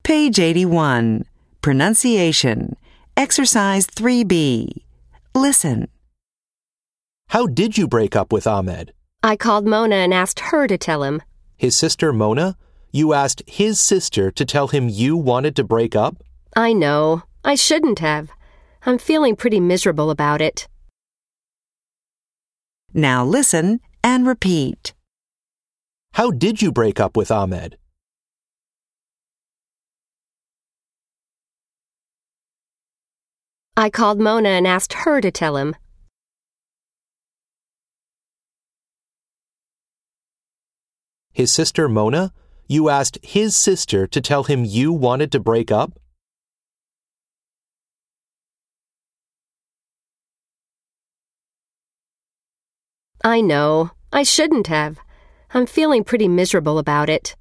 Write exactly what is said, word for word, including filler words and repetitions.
Page eighty-one. Pronunciation. Exercise three B. Listen. How did you break up with Ahmed? I called Mona and asked her to tell him. His sister Mona? You asked his sister to tell him you wanted to break up? I know. I shouldn't have. I'm feeling pretty miserable about it. Now listen and repeat. How did you break up with Ahmed? I called Mona and asked her to tell him. His sister Mona? You asked his sister to tell him you wanted to break up? I know. I shouldn't have. I'm feeling pretty miserable about it.